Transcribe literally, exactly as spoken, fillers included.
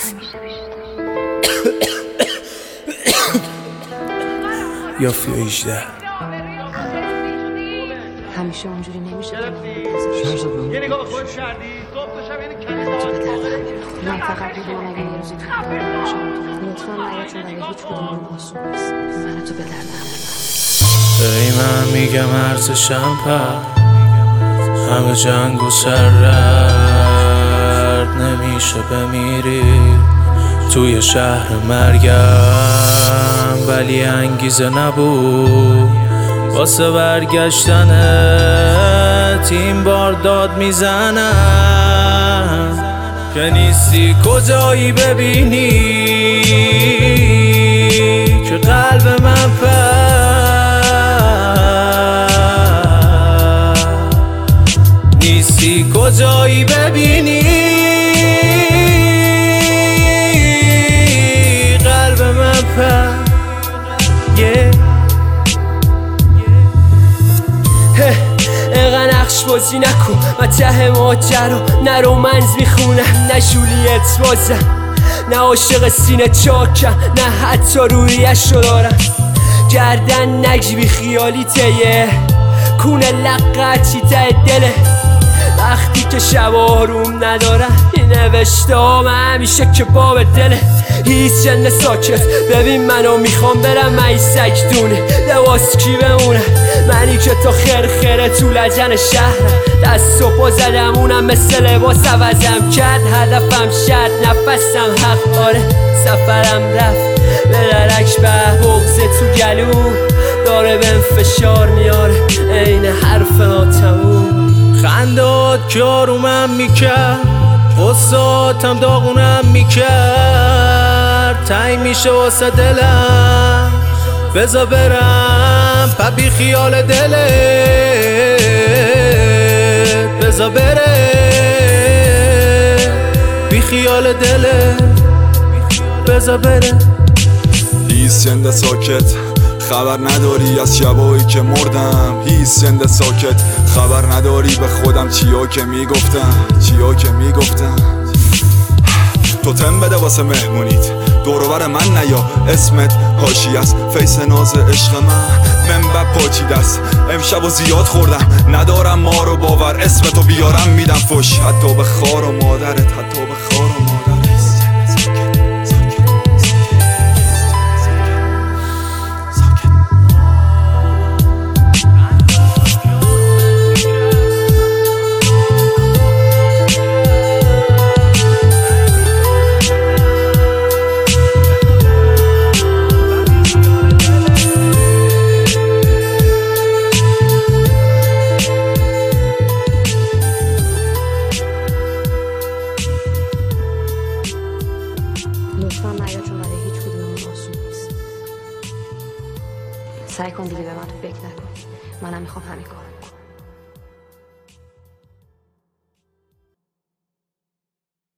یا فی هجده همیشه اونجوری نمیشه که منتظر یه نگاه به خودت کردی صبح تا شب یعنی کلیسا من فقط میدونم اگه یه روزی تو دارم باشم لطفا نیا چون برای هیچ کدوممون آسون نیست من تو به درد هم ای من میگم ارزشم پر همه جنگ و سرد نمیشه بمیری توی شهر مرگم ولی انگیزه نبود واسه برگشتنت این بار داد میزنم که نیستی کجایی ببینی که قلب من پر نیستی کجایی ببینی قلب من پر yeah. اقا نقش بازی نکن و ته ماجرا نه رومنز میخونم نه جولیت بازم نه عاشق سینه چاکم نه حتی رویش رو دارم گردن نگیبی خیالی تیه کونه لقتی ته دله وقتی که شب آروم ندارم این نوشته ها همیشه که باب دله هیچ جن ساکت ببین منو میخوام برم من سک دونه لباس کی بمونم منی که تا خرخره تو لجن شهرم دست و پا زدم اونم مثل لباس عوضم کرد هدفم شد نفسم حق آره سفرم رفت به درک به بغز تو گلو داره بهم فشار میاره این حرف ناتموم خندات که آرومم میکرد غصاتم داغونم میکرد تای میشه واسه دلم بذار برم پا بی خیال دلت بذار بره بی خیال دلت بذار بره هیس جنده ساکت خبر نداری از شبایی که مردم هیس جنده ساکت خبر نداری به خودم چیا که میگفتم چیا که میگفتم تو تم بده واسه مهمونیت دوروبر من نیا اسمت هاشی از فیس ناز عشق من منبع پاچی دست امشب و زیاد خوردم ندارم ما رو باور اسمتو بیارم میدم فش حتی به خار و مادرت حتی به خار و مادرت لطفا نیا چون برای هیچ کدوممون آسون نیست سعی کن دیگه به من تو فکر نکن منم میخوام همین کارو